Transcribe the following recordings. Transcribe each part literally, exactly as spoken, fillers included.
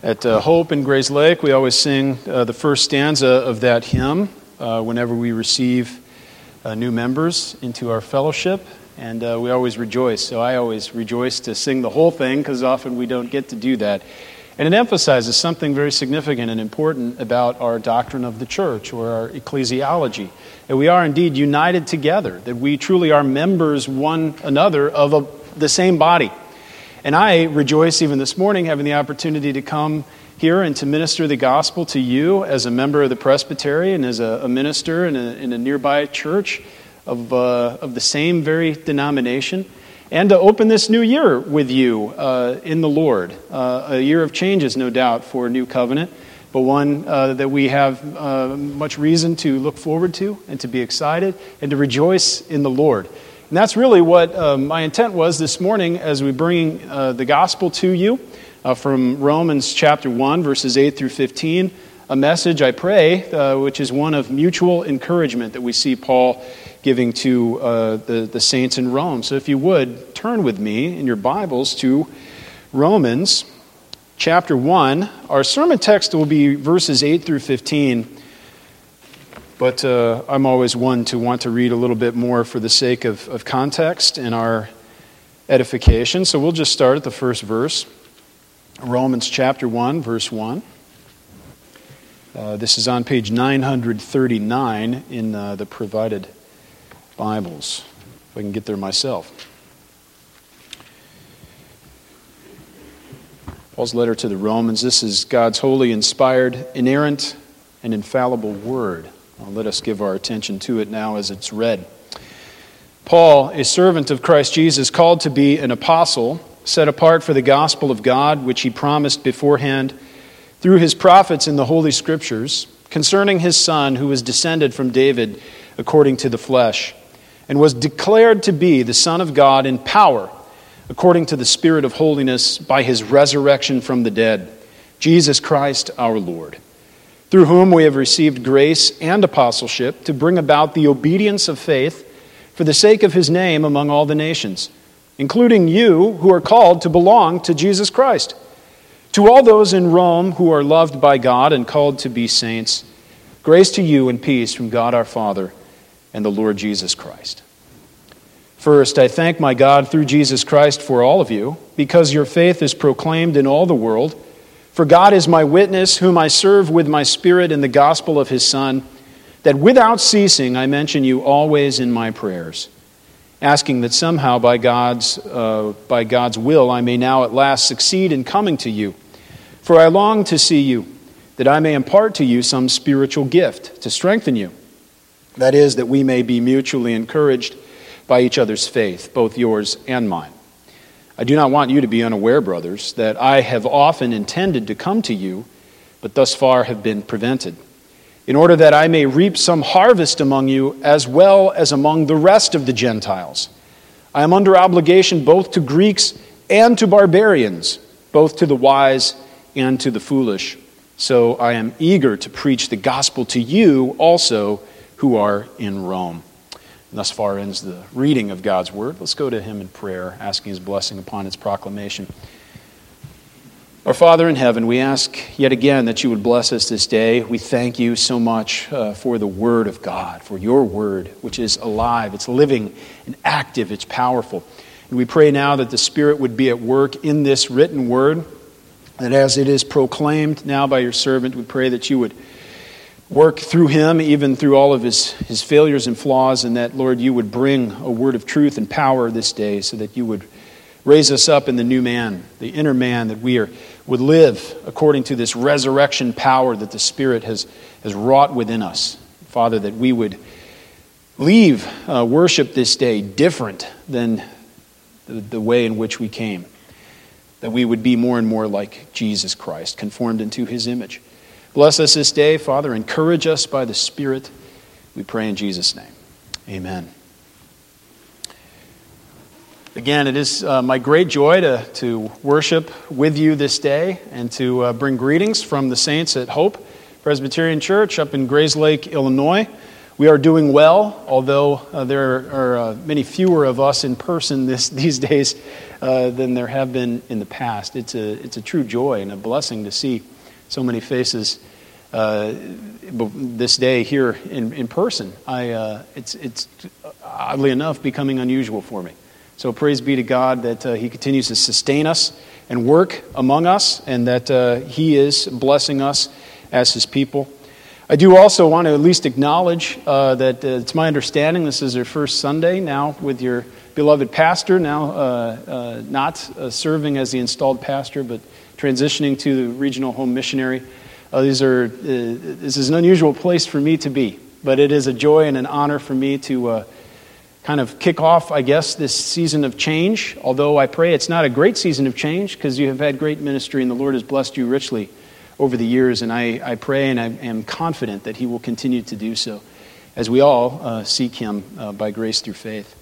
At uh, Hope in Grays Lake, we always sing uh, the first stanza of that hymn uh, whenever we receive uh, new members into our fellowship, and uh, we always rejoice. So I always rejoice to sing the whole thing because often we don't get to do that. And it emphasizes something very significant and important about our doctrine of the church or our ecclesiology. That we are indeed united together, that we truly are members one another of a, the same body. And I rejoice even this morning having the opportunity to come here and to minister the gospel to you as a member of the presbytery and as a, a minister in a, in a nearby church of, uh, of the same very denomination, and to open this new year with you uh, in the Lord. Uh, a year of changes, no doubt, for New Covenant, but one uh, that we have uh, much reason to look forward to and to be excited and to rejoice in the Lord. And that's really what uh, my intent was this morning as we bring uh, the gospel to you uh, from Romans chapter one, verses eight through fifteen, a message, I pray, uh, which is one of mutual encouragement that we see Paul giving to uh, the, the saints in Rome. So if you would, turn with me in your Bibles to Romans chapter one. Our sermon text will be verses eight through fifteen. But uh, I'm always one to want to read a little bit more for the sake of, of context and our edification. So we'll just start at the first verse. Romans chapter one, verse one. Uh, this is on page nine thirty-nine in uh, the provided Bibles, if I can get there myself. Paul's letter to the Romans. This is God's holy, inspired, inerrant, and infallible word. Well, let us give our attention to it now as it's read. Paul, a servant of Christ Jesus, called to be an apostle, set apart for the gospel of God, which he promised beforehand through his prophets in the Holy Scriptures, concerning his Son, who was descended from David according to the flesh, and was declared to be the Son of God in power, according to the Spirit of holiness, by his resurrection from the dead, Jesus Christ our Lord, through whom we have received grace and apostleship to bring about the obedience of faith for the sake of his name among all the nations, including you who are called to belong to Jesus Christ. To all those in Rome who are loved by God and called to be saints, grace to you and peace from God our Father and the Lord Jesus Christ. First, I thank my God through Jesus Christ for all of you, because your faith is proclaimed in all the world. For God is my witness, whom I serve with my spirit in the gospel of his Son, that without ceasing I mention you always in my prayers, asking that somehow by God's, uh, by God's will I may now at last succeed in coming to you. For I long to see you, that I may impart to you some spiritual gift to strengthen you. That is, that we may be mutually encouraged by each other's faith, both yours and mine. I do not want you to be unaware, brothers, that I have often intended to come to you, but thus far have been prevented, in order that I may reap some harvest among you as well as among the rest of the Gentiles. I am under obligation both to Greeks and to barbarians, both to the wise and to the foolish. So I am eager to preach the gospel to you also who are in Rome. Thus far ends the reading of God's word. Let's go to him in prayer, asking his blessing upon its proclamation. Our Father in heaven, we ask yet again that you would bless us this day. We thank you so much uh, for the word of God, for your word, which is alive, it's living and active, it's powerful. And we pray now that the Spirit would be at work in this written word, that as it is proclaimed now by your servant, we pray that you would work through him, even through all of his, his failures and flaws, and that, Lord, you would bring a word of truth and power this day so that you would raise us up in the new man, the inner man, that we are, would live according to this resurrection power that the Spirit has, has wrought within us. Father, that we would leave uh, worship this day different than the, the way in which we came, that we would be more and more like Jesus Christ, conformed into his image. Bless us this day, Father. Encourage us by the Spirit. We pray in Jesus' name. Amen. Again, it is uh, my great joy to, to worship with you this day and to uh, bring greetings from the saints at Hope Presbyterian Church up in Grays Lake, Illinois. We are doing well, although uh, there are uh, many fewer of us in person this, these days uh, than there have been in the past. It's a, it's a true joy and a blessing to see so many faces uh, this day here in, in person. I, uh, it's, it's oddly enough becoming unusual for me. So praise be to God that uh, He continues to sustain us and work among us, and that uh, He is blessing us as His people. I do also want to at least acknowledge uh, that uh, it's my understanding this is your first Sunday now with your beloved pastor, now uh, uh, not uh, serving as the installed pastor, but transitioning to the regional home missionary. Uh, these are uh, this is an unusual place for me to be, but it is a joy and an honor for me to uh, kind of kick off, I guess, this season of change. Although I pray it's not a great season of change, because you have had great ministry and the Lord has blessed you richly over the years, and I, I pray and I am confident that He will continue to do so as we all uh, seek Him uh, by grace through faith.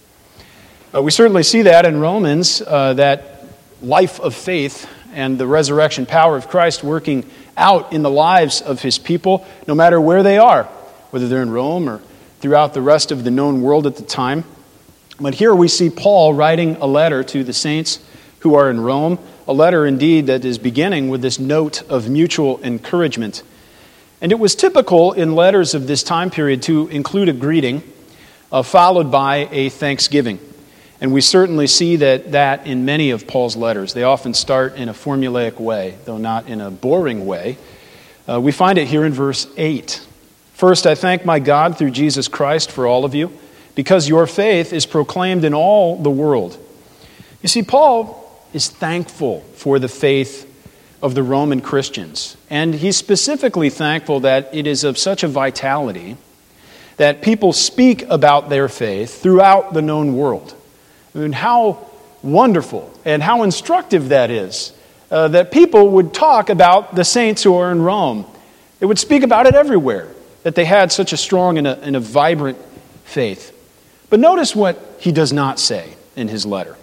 Uh, we certainly see that in Romans, uh, that life of faith and the resurrection power of Christ working out in the lives of His people, no matter where they are, whether they're in Rome or throughout the rest of the known world at the time. But here we see Paul writing a letter to the saints who are in Rome, a letter indeed that is beginning with this note of mutual encouragement. And it was typical in letters of this time period to include a greeting uh, followed by a thanksgiving. And we certainly see that, that in many of Paul's letters. They often start in a formulaic way, though not in a boring way. Uh, we find it here in verse eight. First, I thank my God through Jesus Christ for all of you, because your faith is proclaimed in all the world. You see, Paul is thankful for the faith of the Roman Christians. And he's specifically thankful that it is of such a vitality that people speak about their faith throughout the known world. I mean, how wonderful and how instructive that is, uh, that people would talk about the saints who are in Rome. They would speak about it everywhere, that they had such a strong and a, and a vibrant faith. But notice what he does not say in his letter.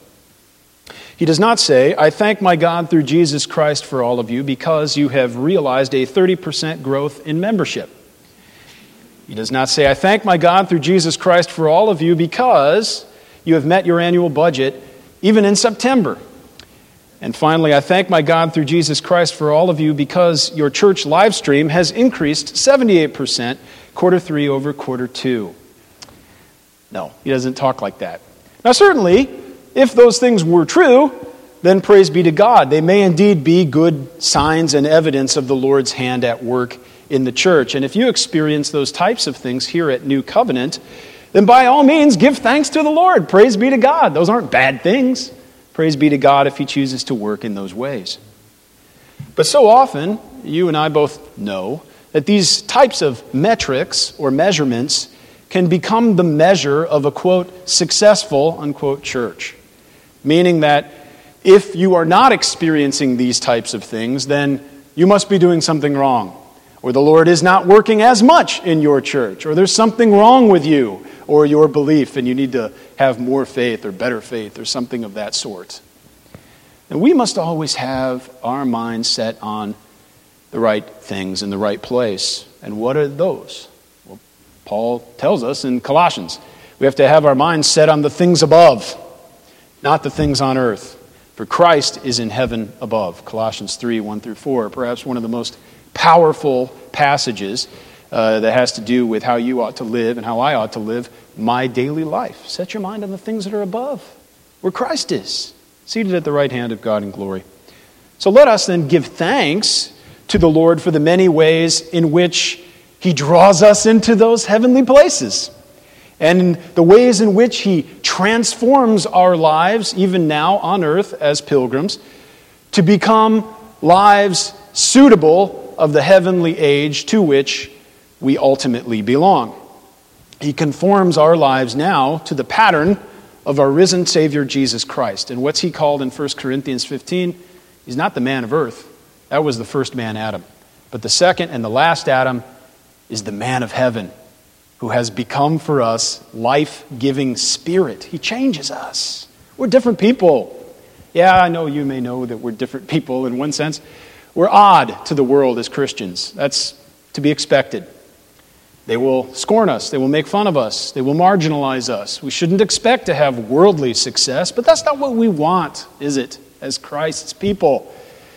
He does not say, I thank my God through Jesus Christ for all of you because you have realized a thirty percent growth in membership. He does not say, I thank my God through Jesus Christ for all of you because you have met your annual budget even in September. And finally, I thank my God through Jesus Christ for all of you because your church live stream has increased seventy-eight percent quarter three over quarter two. No, he doesn't talk like that. Now certainly, if those things were true, then praise be to God. They may indeed be good signs and evidence of the Lord's hand at work in the church. And if you experience those types of things here at New Covenant, then by all means give thanks to the Lord. Praise be to God. Those aren't bad things. Praise be to God if He chooses to work in those ways. But so often, you and I both know that these types of metrics or measurements can become the measure of a, quote, successful, unquote, church. Meaning that if you are not experiencing these types of things, then you must be doing something wrong. Or the Lord is not working as much in your church. Or there's something wrong with you or your belief and you need to have more faith or better faith or something of that sort. And we must always have our minds set on the right things in the right place. And what are those? Well, Paul tells us in Colossians, we have to have our minds set on the things above, not the things on earth. For Christ is in heaven above. Colossians three, one through four, perhaps one of the most powerful passages uh, that has to do with how you ought to live and how I ought to live my daily life. Set your mind on the things that are above, where Christ is, seated at the right hand of God in glory. So let us then give thanks to the Lord for the many ways in which He draws us into those heavenly places. And the ways in which He transforms our lives, even now on earth as pilgrims, to become lives suitable of the heavenly age to which we ultimately belong. He conforms our lives now to the pattern of our risen Savior Jesus Christ. And what's He called in First Corinthians fifteen? He's not the man of earth. That was the first man, Adam. But the second and the last Adam is the man of heaven, who has become for us life-giving spirit. He changes us. We're different people. Yeah, I know you may know that we're different people in one sense. We're odd to the world as Christians. That's to be expected. They will scorn us. They will make fun of us. They will marginalize us. We shouldn't expect to have worldly success, but that's not what we want, is it? As Christ's people,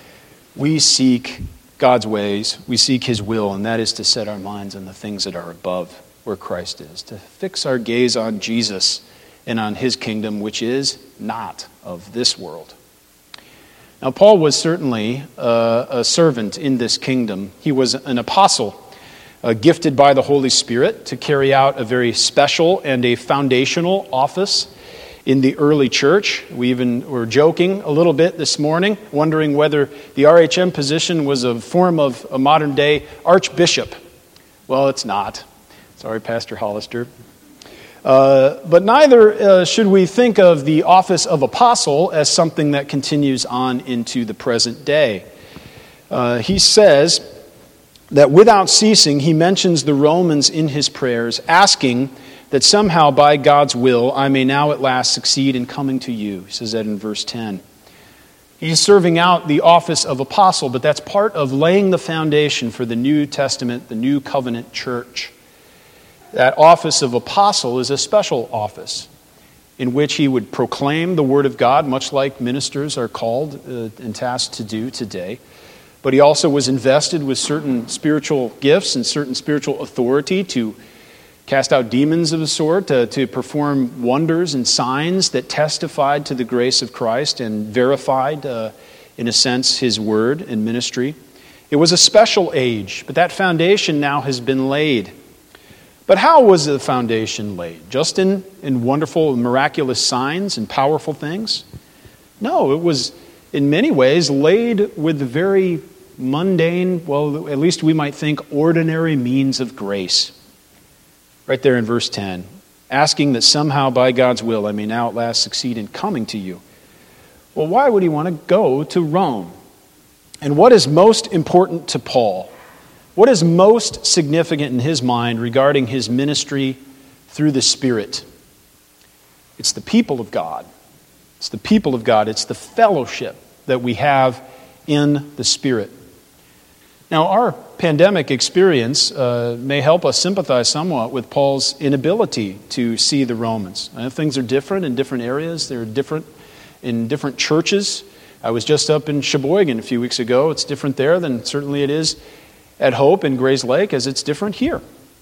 we seek God's ways. We seek His will, and that is to set our minds on the things that are above where Christ is, to fix our gaze on Jesus and on His kingdom, which is not of this world. Now, Paul was certainly uh, a servant in this kingdom. He was an apostle, Uh, gifted by the Holy Spirit to carry out a very special and a foundational office in the early church. We even were joking a little bit this morning, wondering whether the R H M position was a form of a modern-day archbishop. Well, it's not. Sorry, Pastor Hollister. Uh, but neither uh, should we think of the office of apostle as something that continues on into the present day. Uh, he says that without ceasing, he mentions the Romans in his prayers, asking that somehow by God's will I may now at last succeed in coming to you. He says that in verse ten. He's serving out the office of apostle, but that's part of laying the foundation for the New Testament, the New Covenant church. That office of apostle is a special office in which he would proclaim the Word of God, much like ministers are called uh, and tasked to do today. But he also was invested with certain spiritual gifts and certain spiritual authority to cast out demons of a sort, to, to perform wonders and signs that testified to the grace of Christ and verified, uh, in a sense, His word and ministry. It was a special age, but that foundation now has been laid. But how was the foundation laid? Just in, in wonderful, miraculous signs and powerful things? No, it was in many ways laid with the very mundane, well, at least we might think, ordinary means of grace. Right there in verse ten. Asking that somehow by God's will I may now at last succeed in coming to you. Well, why would he want to go to Rome? And what is most important to Paul? What is most significant in his mind regarding his ministry through the Spirit? It's the people of God. It's the people of God. It's the fellowship that we have in the Spirit. Now, our pandemic experience uh, may help us sympathize somewhat with Paul's inability to see the Romans. I know things are different in different areas. They're different in different churches. I was just up in Sheboygan a few weeks ago. It's different there than certainly it is at Hope in Grays Lake, as it's different here.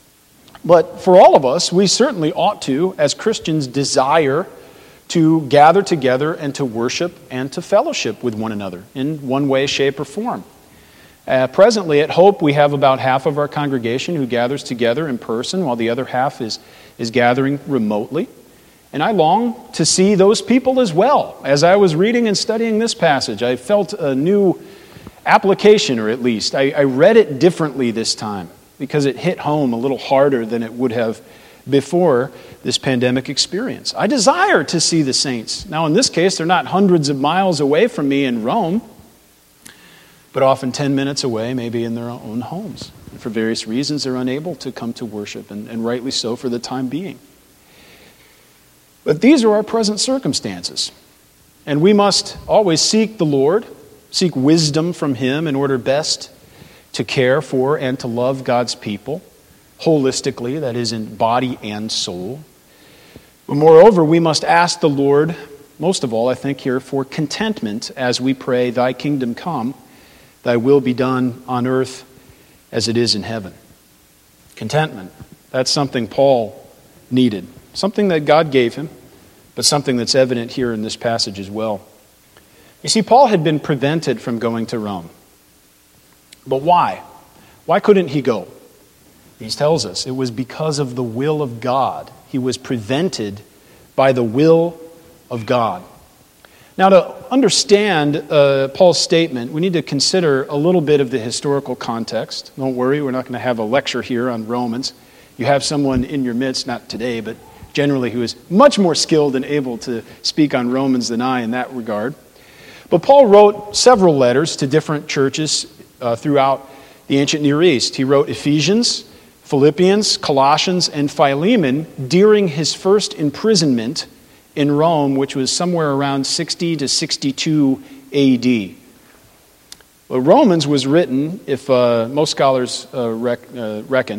But for all of us, we certainly ought to, as Christians, desire to gather together and to worship and to fellowship with one another in one way, shape, or form. Uh, presently at Hope, we have about half of our congregation who gathers together in person, while the other half is, is gathering remotely. And I long to see those people as well. As I was reading and studying this passage, I felt a new application, or at least I, I read it differently this time because it hit home a little harder than it would have before this pandemic experience. I desire to see the saints. Now, in this case, they're not hundreds of miles away from me in Rome, but often ten minutes away, maybe in their own homes. And for various reasons, they're unable to come to worship, and, and rightly so for the time being. But these are our present circumstances. And we must always seek the Lord, seek wisdom from Him in order best to care for and to love God's people holistically, that is, in body and soul. But moreover, we must ask the Lord, most of all, I think here, for contentment as we pray, Thy kingdom come, Thy will be done on earth as it is in heaven. Contentment. That's something Paul needed. Something that God gave him, but something that's evident here in this passage as well. You see, Paul had been prevented from going to Rome. But why? Why couldn't he go? He tells us it was because of the will of God. He was prevented by the will of God. Now, to understand uh, Paul's statement, we need to consider a little bit of the historical context. Don't worry, we're not going to have a lecture here on Romans. You have someone in your midst, not today, but generally who is much more skilled and able to speak on Romans than I in that regard. But Paul wrote several letters to different churches uh, throughout the ancient Near East. He wrote Ephesians, Philippians, Colossians, and Philemon during his first imprisonment in Rome, which was somewhere around sixty to sixty-two A D. Well, Romans was written, if uh, most scholars uh, rec- uh, reckon,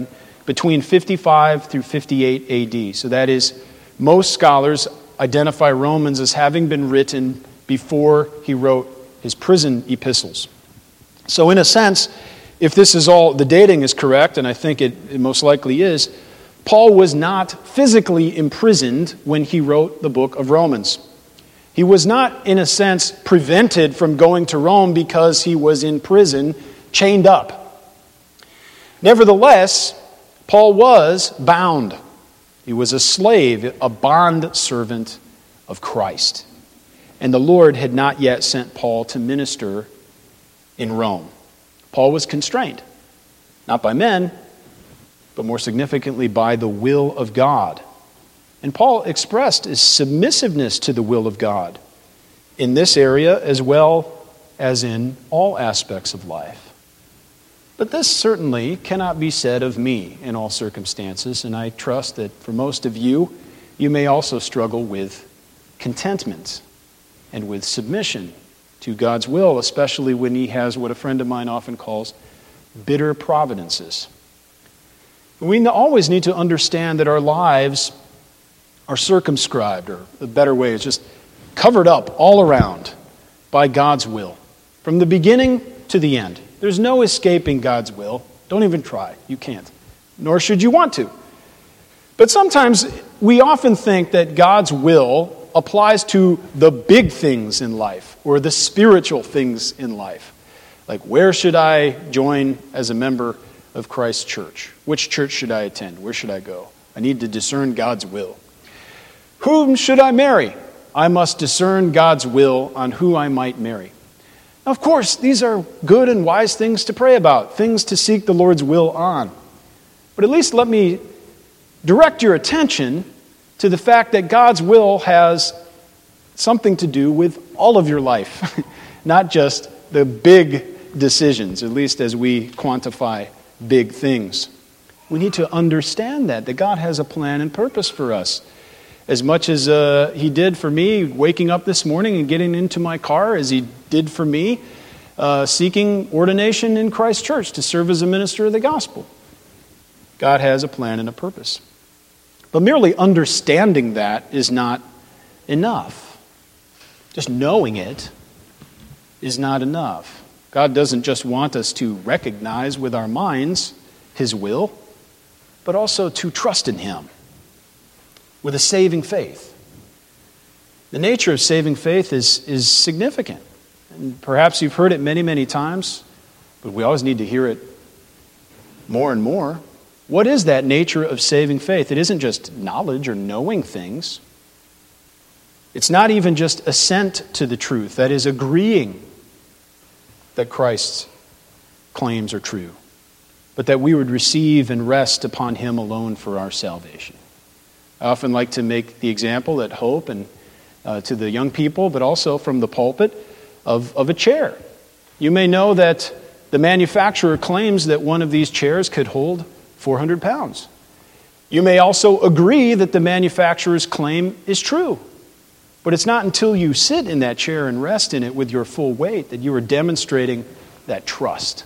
between fifty-five through fifty-eight A D. So that is, most scholars identify Romans as having been written before he wrote his prison epistles. So in a sense, if this is all, the dating is correct, and I think it, it most likely is, Paul was not physically imprisoned when he wrote the book of Romans. He was not, in a sense, prevented from going to Rome because he was in prison, chained up. Nevertheless, Paul was bound. He was a slave, a bond servant of Christ. And the Lord had not yet sent Paul to minister in Rome. Paul was constrained, not by men, but more significantly by the will of God. And Paul expressed his submissiveness to the will of God in this area as well as in all aspects of life. But this certainly cannot be said of me in all circumstances, and I trust that for most of you, you may also struggle with contentment and with submission to God's will, especially when he has what a friend of mine often calls bitter providences. We always need to understand that our lives are circumscribed, or a better way is just covered up all around by God's will, from the beginning to the end. There's no escaping God's will. Don't even try. You can't. Nor should you want to. But sometimes we often think that God's will applies to the big things in life or the spiritual things in life. Like, where should I join as a member of Christ's church? Which church should I attend? Where should I go? I need to discern God's will. Whom should I marry? I must discern God's will on who I might marry. Now, of course, these are good and wise things to pray about, things to seek the Lord's will on. But at least let me direct your attention to the fact that God's will has something to do with all of your life, not just the big decisions, at least as we quantify big things. We need to understand that, that God has a plan and purpose for us. As much as uh, he did for me waking up this morning and getting into my car, as he did for me uh, seeking ordination in Christ's church to serve as a minister of the gospel. God has a plan and a purpose. But merely understanding that is not enough. Just knowing it is not enough. God doesn't just want us to recognize with our minds his will, but also to trust in him with a saving faith. The nature of saving faith is, is significant. And perhaps you've heard it many, many times, but we always need to hear it more and more. What is that nature of saving faith? It isn't just knowledge or knowing things. It's not even just assent to the truth, that is, agreeing that Christ's claims are true, but that we would receive and rest upon him alone for our salvation. I often like to make the example at Hope and uh, to the young people, but also from the pulpit, of, of a chair. You may know that the manufacturer claims that one of these chairs could hold four hundred pounds. You may also agree that the manufacturer's claim is true. But it's not until you sit in that chair and rest in it with your full weight that you are demonstrating that trust.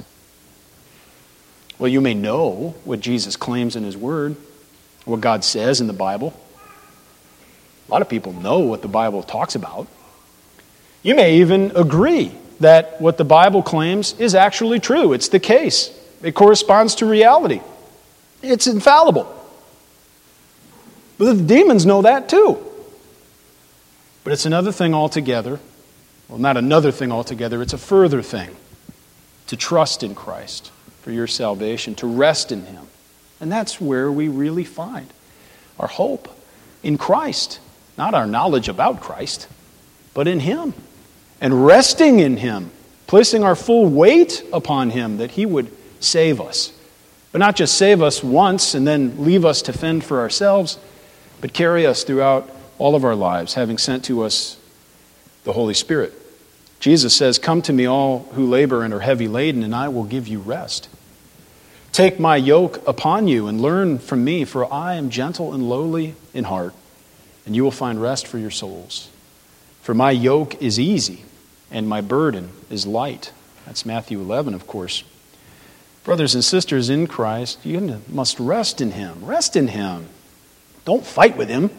Well, you may know what Jesus claims in his word, what God says in the Bible. A lot of people know what the Bible talks about. You may even agree that what the Bible claims is actually true. It's the case. It corresponds to reality. It's infallible. But the demons know that too. But it's another thing altogether. Well, not another thing altogether. It's a further thing to trust in Christ for your salvation, to rest in him. And that's where we really find our hope, in Christ. Not our knowledge about Christ, but in him. And resting in him, placing our full weight upon him that he would save us. But not just save us once and then leave us to fend for ourselves, but carry us throughout all of our lives, having sent to us the Holy Spirit. Jesus says, "Come to me all who labor and are heavy laden, and I will give you rest. Take my yoke upon you and learn from me, for I am gentle and lowly in heart, and you will find rest for your souls. For my yoke is easy, and my burden is light." That's Matthew eleven, of course. Brothers and sisters in Christ, you must rest in him. Rest in him. Don't fight with him.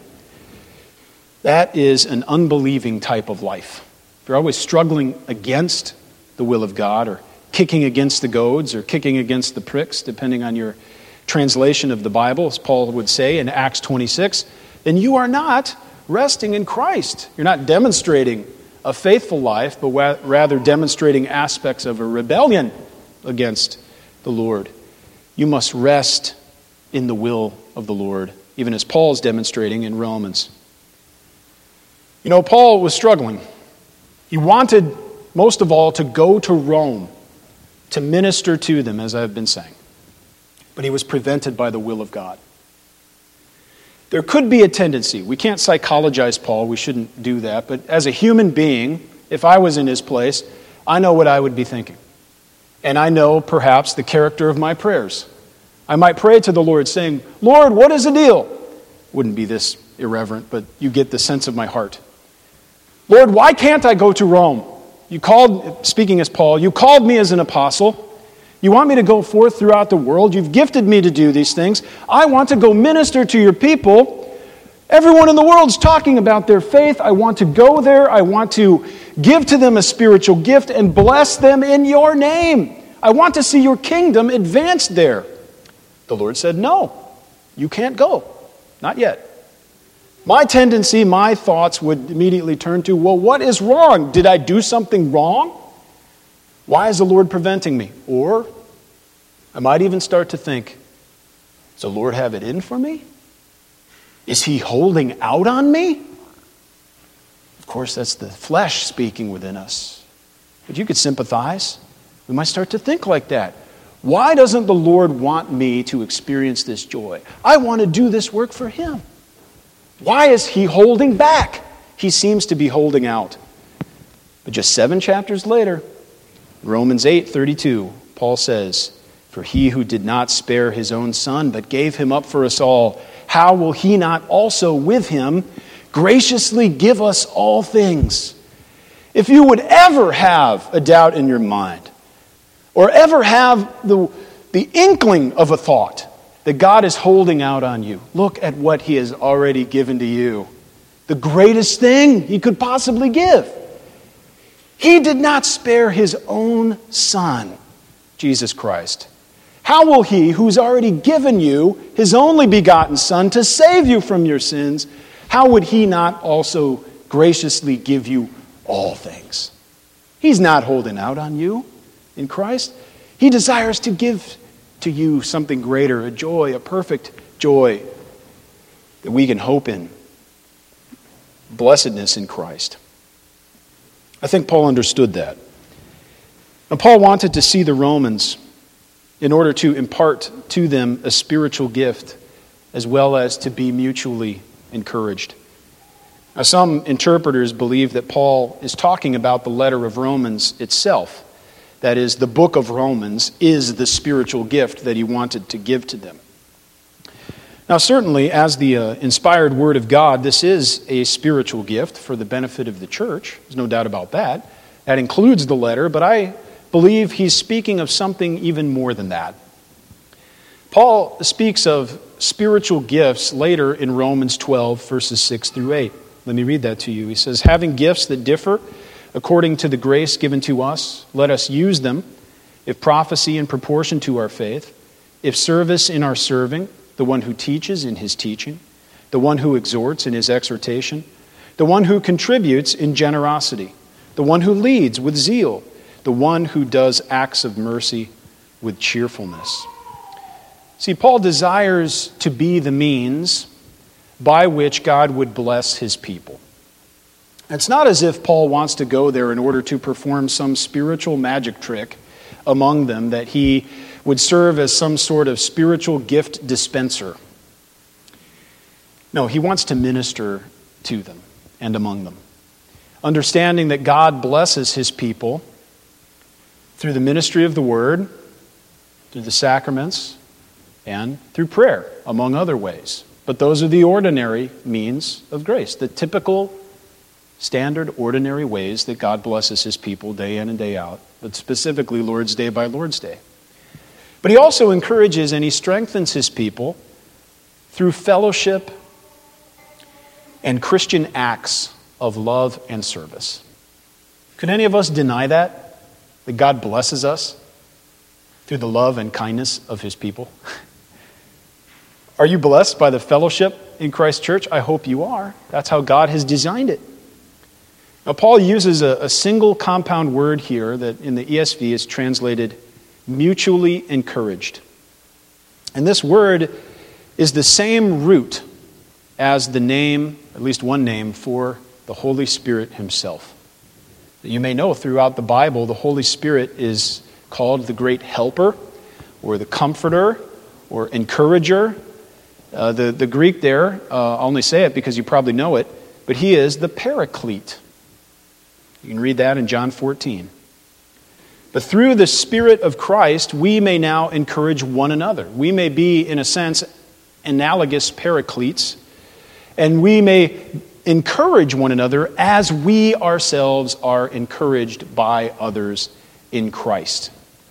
That is an unbelieving type of life. If you're always struggling against the will of God, or kicking against the goads, or kicking against the pricks, depending on your translation of the Bible, as Paul would say in Acts twenty-six, then you are not resting in Christ. You're not demonstrating a faithful life, but rather demonstrating aspects of a rebellion against the Lord. You must rest in the will of the Lord, even as Paul is demonstrating in Romans. You know, Paul was struggling. He wanted, most of all, to go to Rome to minister to them, as I've been saying. But he was prevented by the will of God. There could be a tendency. We can't psychologize Paul. We shouldn't do that. But as a human being, if I was in his place, I know what I would be thinking. And I know, perhaps, the character of my prayers. I might pray to the Lord saying, Lord, what is the deal? Wouldn't be this irreverent, but you get the sense of my heart. Lord, why can't I go to Rome? You called, speaking as Paul, you called me as an apostle. You want me to go forth throughout the world. You've gifted me to do these things. I want to go minister to your people. Everyone in the world's talking about their faith. I want to go there. I want to give to them a spiritual gift and bless them in your name. I want to see your kingdom advanced there. The Lord said, no, you can't go. Not yet. My tendency, my thoughts would immediately turn to, well, what is wrong? Did I do something wrong? Why is the Lord preventing me? Or I might even start to think, does the Lord have it in for me? Is he holding out on me? Of course, that's the flesh speaking within us. But you could sympathize. We might start to think like that. Why doesn't the Lord want me to experience this joy? I want to do this work for him. Why is he holding back? He seems to be holding out. But just seven chapters later, Romans eight thirty-two, Paul says, for he who did not spare his own son, but gave him up for us all, how will he not also with him graciously give us all things? If you would ever have a doubt in your mind, or ever have the, the inkling of a thought that God is holding out on you, look at what he has already given to you. The greatest thing he could possibly give. He did not spare his own son, Jesus Christ. How will he, who's already given you his only begotten son to save you from your sins, how would he not also graciously give you all things? He's not holding out on you in Christ. He desires to give to you something greater, a joy, a perfect joy that we can hope in. Blessedness in Christ. I think Paul understood that. And Paul wanted to see the Romans in order to impart to them a spiritual gift as well as to be mutually encouraged. Now, some interpreters believe that Paul is talking about the letter of Romans itself. That is, the book of Romans is the spiritual gift that he wanted to give to them. Now, certainly, as the uh, inspired word of God, this is a spiritual gift for the benefit of the church. There's no doubt about that. That includes the letter, but I believe he's speaking of something even more than that. Paul speaks of spiritual gifts later in Romans twelve, verses six through eight. Let me read that to you. He says, having gifts that differ according to the grace given to us, let us use them, if prophecy in proportion to our faith, if service in our serving, the one who teaches in his teaching, the one who exhorts in his exhortation, the one who contributes in generosity, the one who leads with zeal, the one who does acts of mercy with cheerfulness. See, Paul desires to be the means by which God would bless his people. It's not as if Paul wants to go there in order to perform some spiritual magic trick among them, that he would serve as some sort of spiritual gift dispenser. No, he wants to minister to them and among them, understanding that God blesses his people through the ministry of the word, through the sacraments, and through prayer, among other ways. But those are the ordinary means of grace, the typical standard, ordinary ways that God blesses his people day in and day out, but specifically Lord's Day by Lord's Day. But he also encourages and he strengthens his people through fellowship and Christian acts of love and service. Could any of us deny that? That God blesses us through the love and kindness of his people? Are you blessed by the fellowship in Christ's church? I hope you are. That's how God has designed it. Now, Paul uses a, a single compound word here that in the E S V is translated mutually encouraged. And this word is the same root as the name, at least one name, for the Holy Spirit himself. You may know throughout the Bible, the Holy Spirit is called the great helper, or the comforter, or encourager. Uh, the, the Greek there, uh, I'll only say it because you probably know it, but he is the paraclete. You can read that in John fourteen. But through the Spirit of Christ, we may now encourage one another. We may be, in a sense, analogous paracletes, and we may encourage one another as we ourselves are encouraged by others in Christ.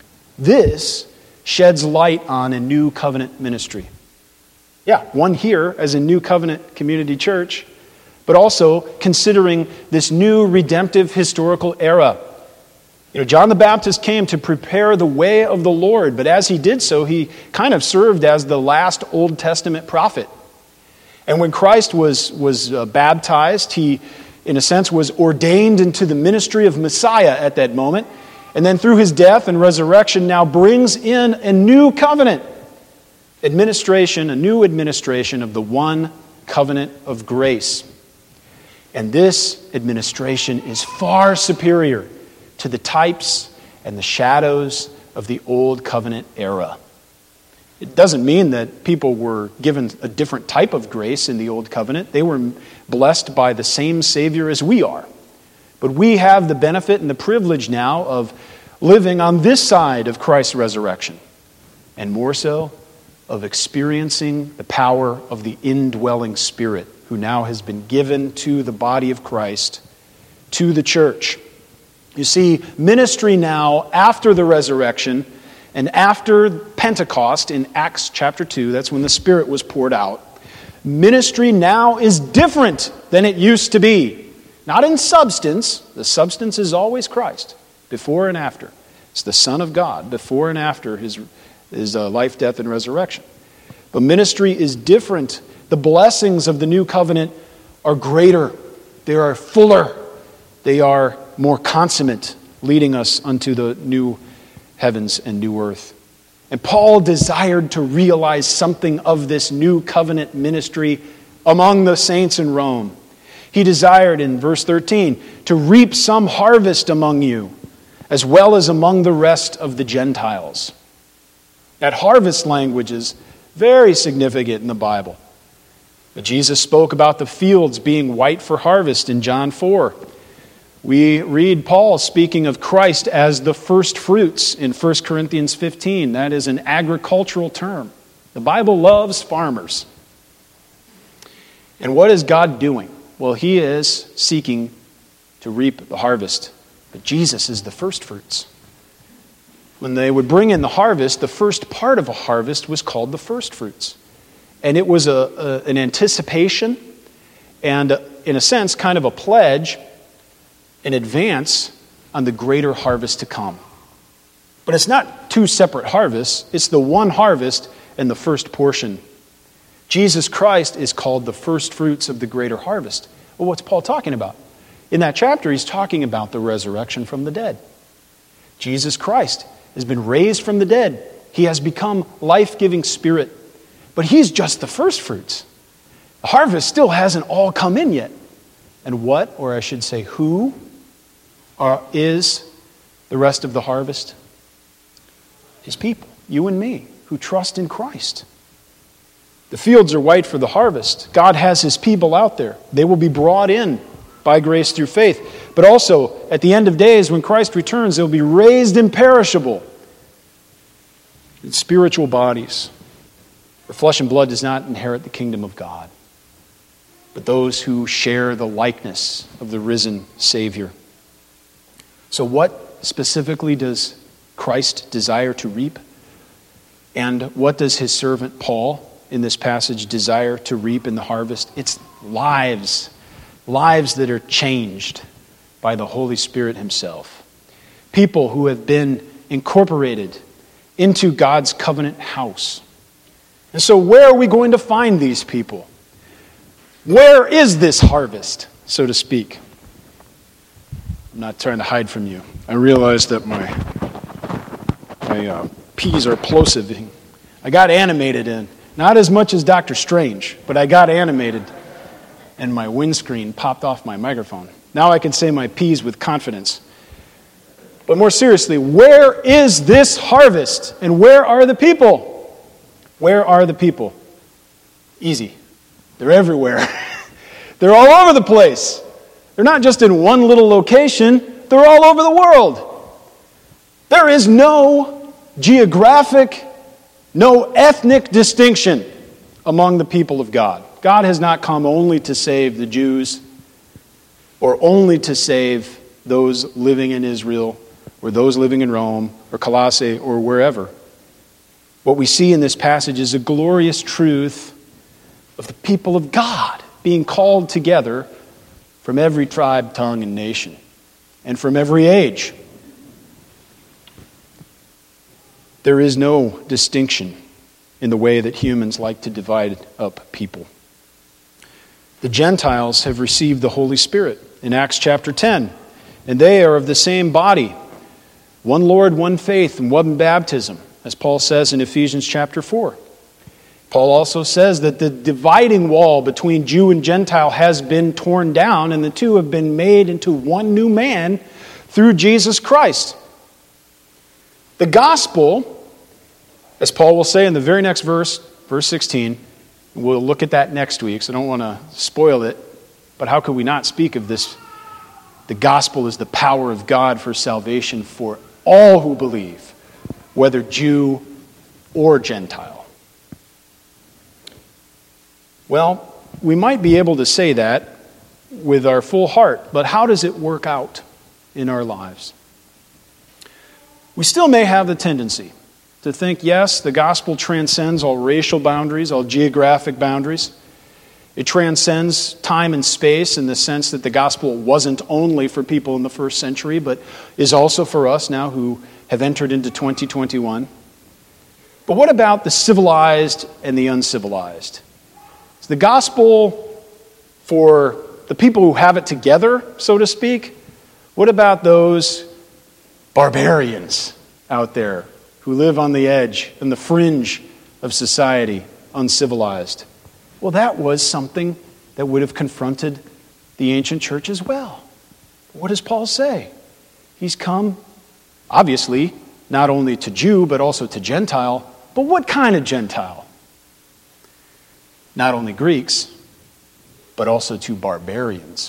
This sheds light on a new covenant ministry. Yeah, one here as a new covenant community church, but also considering this new redemptive historical era. You know, John the Baptist came to prepare the way of the Lord, but as he did so, he kind of served as the last Old Testament prophet. And when Christ was, was uh, baptized, he, in a sense, was ordained into the ministry of Messiah at that moment. And then through his death and resurrection now brings in a new covenant administration, a new administration of the one covenant of grace. And this administration is far superior to the types and the shadows of the old covenant era. It doesn't mean that people were given a different type of grace in the old covenant. They were blessed by the same Savior as we are. But we have the benefit and the privilege now of living on this side of Christ's resurrection, and more so, of experiencing the power of the indwelling Spirit who now has been given to the body of Christ, to the church. You see, ministry now after the resurrection and after Pentecost in Acts chapter two, that's when the Spirit was poured out, ministry now is different than it used to be. Not in substance. The substance is always Christ, before and after. It's the Son of God, before and after his, his uh, life, death, and resurrection. But ministry is different. The blessings of the new covenant are greater. They are fuller. They are more consummate, leading us unto the new heavens and new earth. And Paul desired to realize something of this new covenant ministry among the saints in Rome. He desired, in verse thirteen, to reap some harvest among you, as well as among the rest of the Gentiles. That harvest language is very significant in the Bible. But Jesus spoke about the fields being white for harvest in John four. We read Paul speaking of Christ as the first fruits in First Corinthians fifteen. That is an agricultural term. The Bible loves farmers. And what is God doing? Well, he is seeking to reap the harvest. But Jesus is the first fruits. When they would bring in the harvest, the first part of a harvest was called the first fruits. And it was a, a, an anticipation and, a, in a sense, kind of a pledge in advance on the greater harvest to come. But it's not two separate harvests. It's the one harvest and the first portion. Jesus Christ is called the first fruits of the greater harvest. Well, what's Paul talking about? In that chapter, he's talking about the resurrection from the dead. Jesus Christ has been raised from the dead. He has become life-giving Spirit. But he's just the first fruits. The harvest still hasn't all come in yet. And what, or I should say who, are, is the rest of the harvest? His people, you and me, who trust in Christ. The fields are white for the harvest. God has his people out there. They will be brought in by grace through faith. But also, at the end of days, when Christ returns, they'll be raised imperishable in spiritual bodies. For flesh and blood does not inherit the kingdom of God, but those who share the likeness of the risen Savior. So what specifically does Christ desire to reap? And what does his servant Paul in this passage desire to reap in the harvest? It's lives, lives that are changed by the Holy Spirit himself. People who have been incorporated into God's covenant house. And so where are we going to find these people? Where is this harvest, so to speak? I'm not trying to hide from you. I realize that my, my uh, peas are plosive. I got animated in. Not as much as Doctor Strange, but I got animated and my windscreen popped off my microphone. Now I can say my P's with confidence. But more seriously, where is this harvest? And where are the people? Where are the people? Easy. They're everywhere. They're all over the place. They're not just in one little location. They're all over the world. There is no geographic, no ethnic distinction among the people of God. God has not come only to save the Jews or only to save those living in Israel or those living in Rome or Colossae or wherever. What we see in this passage is a glorious truth of the people of God being called together from every tribe, tongue, and nation, and from every age. There is no distinction in the way that humans like to divide up people. The Gentiles have received the Holy Spirit in Acts chapter ten, and they are of the same body, one Lord, one faith, and one baptism, as Paul says in Ephesians chapter four. Paul also says that the dividing wall between Jew and Gentile has been torn down, and the two have been made into one new man through Jesus Christ. The gospel, as Paul will say in the very next verse, verse sixteen, we'll look at that next week, so I don't want to spoil it, but how could we not speak of this? The gospel is the power of God for salvation for all who believe, whether Jew or Gentile. Well, we might be able to say that with our full heart, but how does it work out in our lives? We still may have the tendency to think, yes, the gospel transcends all racial boundaries, all geographic boundaries. It transcends time and space in the sense that the gospel wasn't only for people in the first century, but is also for us now who have entered into twenty twenty-one. But what about the civilized and the uncivilized? Is the gospel for the people who have it together, so to speak? What about those barbarians out there who live on the edge and the fringe of society, uncivilized? Well, that was something that would have confronted the ancient church as well. What does Paul say? He's come, obviously, not only to Jew, but also to Gentile. But what kind of Gentile? Not only Greeks, but also to barbarians.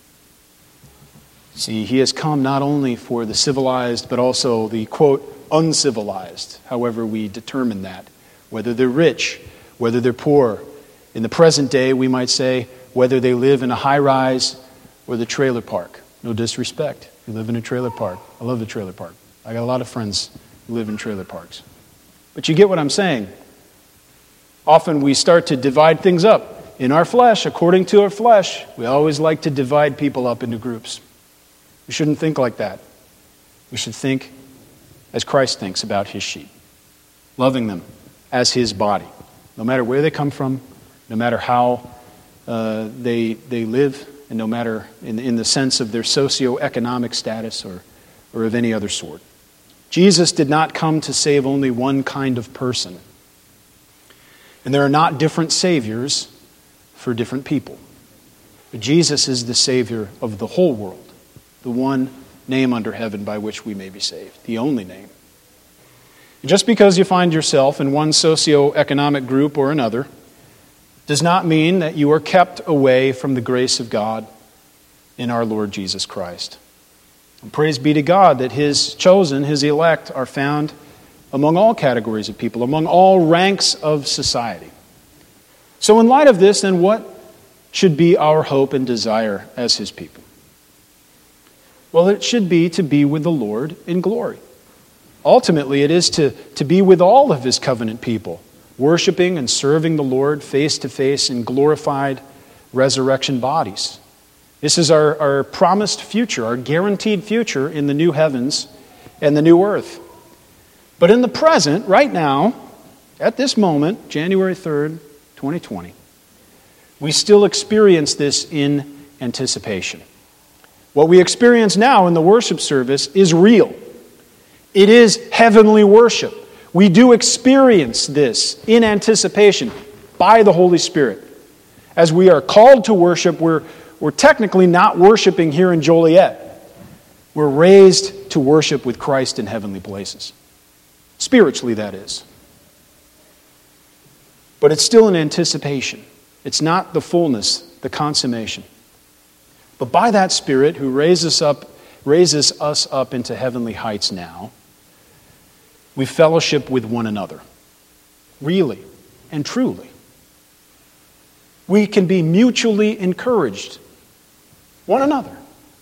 See, he has come not only for the civilized, but also the, quote, uncivilized, however we determine that. Whether they're rich, whether they're poor. In the present day, we might say, whether they live in a high-rise or the trailer park. No disrespect. You live in a trailer park. I love the trailer park. I got a lot of friends who live in trailer parks. But you get what I'm saying. Often we start to divide things up. In our flesh, according to our flesh, we always like to divide people up into groups. We shouldn't think like that. We should think as Christ thinks about his sheep, loving them as his body, no matter where they come from, no matter how uh, they they live, and no matter in, in the sense of their socioeconomic status or, or of any other sort. Jesus did not come to save only one kind of person. And there are not different saviors for different people. But Jesus is the Savior of the whole world, the one name under heaven by which we may be saved, the only name. And just because you find yourself in one socioeconomic group or another does not mean that you are kept away from the grace of God in our Lord Jesus Christ. And praise be to God that his chosen, his elect, are found among all categories of people, among all ranks of society. So in light of this, then what should be our hope and desire as his people? Well, it should be to be with the Lord in glory. Ultimately, it is to, to be with all of his covenant people, worshiping and serving the Lord face to face in glorified resurrection bodies. This is our, our promised future, our guaranteed future in the new heavens and the new earth. But in the present, right now, at this moment, January third, twenty twenty, we still experience this in anticipation. What we experience now in the worship service is real. It is heavenly worship. We do experience this in anticipation by the Holy Spirit. As we are called to worship, we're, we're technically not worshiping here in Joliet. We're raised to worship with Christ in heavenly places. Spiritually, that is. But it's still an anticipation. It's not the fullness, the consummation. But by that Spirit who raises up, raises us up into heavenly heights now, we fellowship with one another, really and truly. We can be mutually encouraged, one another.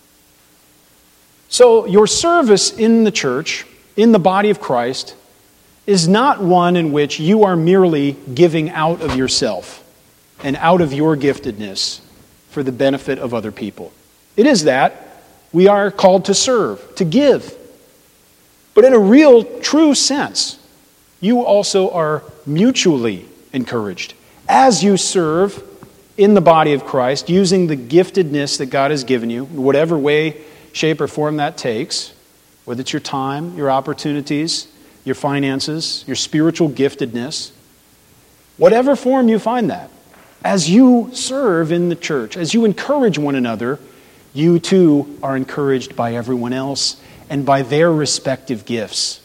So your service in the church, in the body of Christ, is not one in which you are merely giving out of yourself and out of your giftedness for the benefit of other people. It is that. We are called to serve, to give. But in a real, true sense, you also are mutually encouraged as you serve in the body of Christ, using the giftedness that God has given you, whatever way, shape, or form that takes, whether it's your time, your opportunities, your finances, your spiritual giftedness, whatever form you find that. As you serve in the church, as you encourage one another, you too are encouraged by everyone else and by their respective gifts.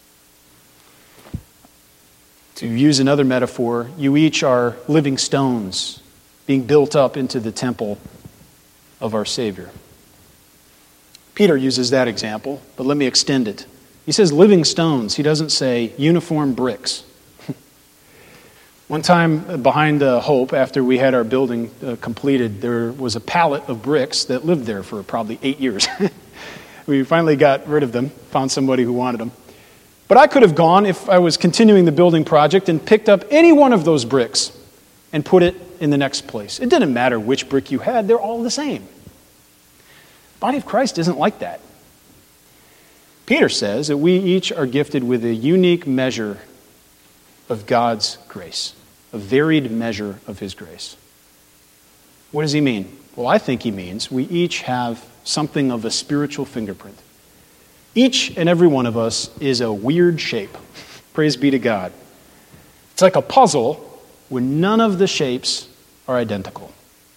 To use another metaphor, you each are living stones being built up into the temple of our Savior. Peter uses that example, but let me extend it. He says living stones. He doesn't say uniform bricks. One time behind uh, Hope, after we had our building uh, completed, there was a pallet of bricks that lived there for probably eight years. We finally got rid of them, found somebody who wanted them. But I could have gone, if I was continuing the building project, and picked up any one of those bricks and put it in the next place. It didn't matter which brick you had, they're all the same. The body of Christ isn't like that. Peter says that we each are gifted with a unique measure of God's grace, a varied measure of His grace. What does he mean? Well, I think he means we each have something of a spiritual fingerprint. Each and every one of us is a weird shape. Praise be to God. It's like a puzzle where none of the shapes are identical.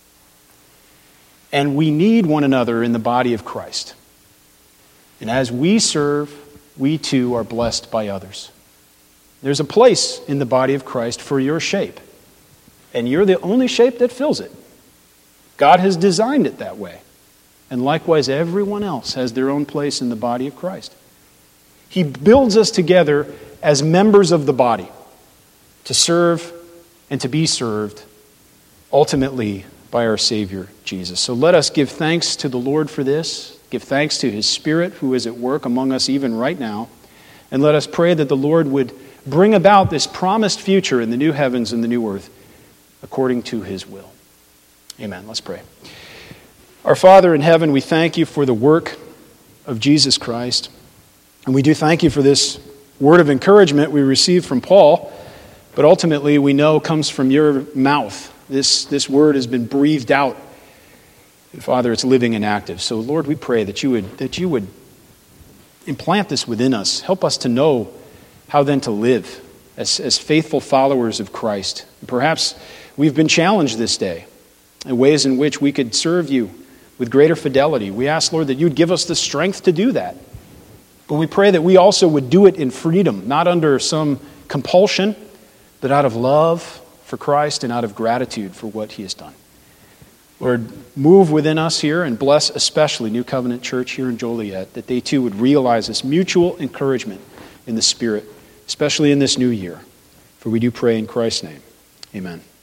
And we need one another in the body of Christ. And as we serve, we too are blessed by others. There's a place in the body of Christ for your shape. And you're the only shape that fills it. God has designed it that way. And likewise, everyone else has their own place in the body of Christ. He builds us together as members of the body to serve and to be served, ultimately by our Savior, Jesus. So let us give thanks to the Lord for this. Give thanks to His Spirit who is at work among us even right now. And let us pray that the Lord would bring about this promised future in the new heavens and the new earth according to His will. Amen. Let's pray. Our Father in heaven, we thank you for the work of Jesus Christ. And we do thank you for this word of encouragement we received from Paul, but ultimately we know comes from your mouth. This, this word has been breathed out. And Father, it's living and active. So Lord, we pray that you would, that you would implant this within us. Help us to know how then to live as, as faithful followers of Christ. Perhaps we've been challenged this day in ways in which we could serve you with greater fidelity. We ask, Lord, that you'd give us the strength to do that. But we pray that we also would do it in freedom, not under some compulsion, but out of love for Christ and out of gratitude for what He has done. Lord, move within us here and bless especially New Covenant Church here in Joliet, that they too would realize this mutual encouragement in the Spirit, especially in this new year. For we do pray in Christ's name. Amen.